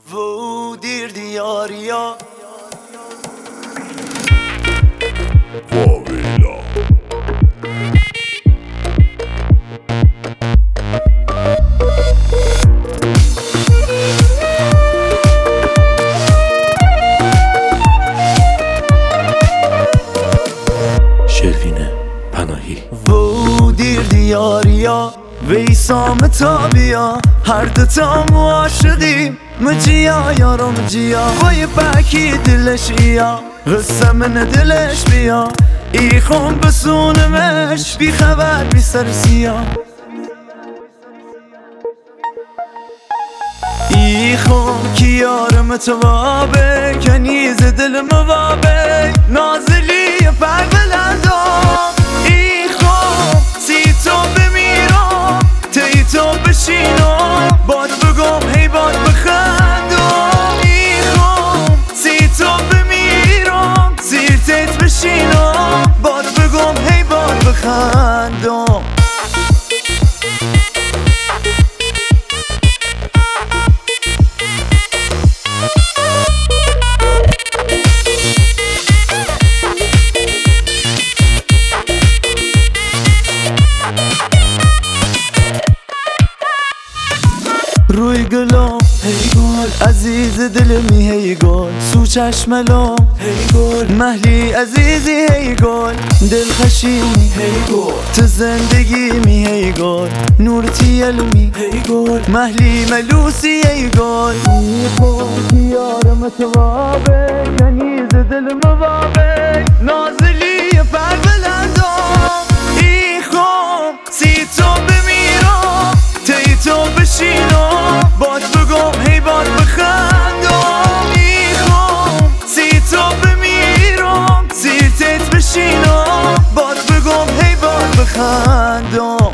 و دیر دیاریا فاویلا شروین پناهی و دیر دیاریا ویسام تابیا هر دوتا معاشقیم مجیا یارو مجیا وای بکی دلش ایا قصه من دلش بیا ای خون بسونمش بی خبر بی سر سیا ای خون کی یارم توابه کنیز دل موابه نازلی پر بلندم ای خون سی تو بمیرم تی تو بشینم باد بگم هی باد بخندم ای خون سی تو بمیرم زیر تیت بشینم باد بگم هی باد بخندم روی گلم هی گل عزیز دلمی هی گل سو چشملم هی گل محلی عزیزی هی گل دل خشیمی هی گل تو زندگی می هی گل نورتی علمی هی گل محلی ملوسی هی گل ای خود یارم توابه کنیز دل موابه نازلی پر بلندم ای خود سی تو بمیرم تی تو بشینم باد بگم هی باد بخندم ای خون سی تو بمیرم زیر تیت بشینم باد بگم هی باد بخندم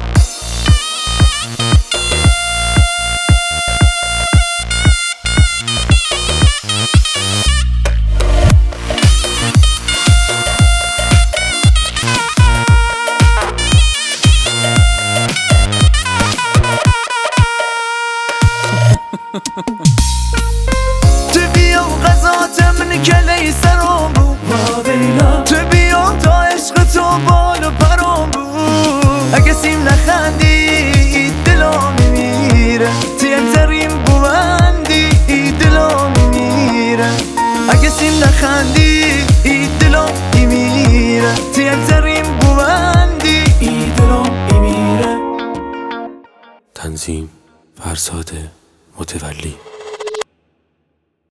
تو بیام غذات من کلی سرام بود تو بیام تا عشق تو بال و پرام بود اگه سیم نخندی دلام میمیره تیم ترین بوندی دلام میمیره اگه سیم نخندی دلام میمیره تیم ترین بوندی دلام میمیره تنظیم فرزاد متولی